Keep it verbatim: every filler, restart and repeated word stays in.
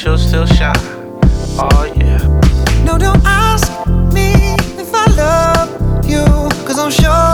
but you'll still shine. Oh yeah. No, don't ask me if I love you, 'cause I'm sure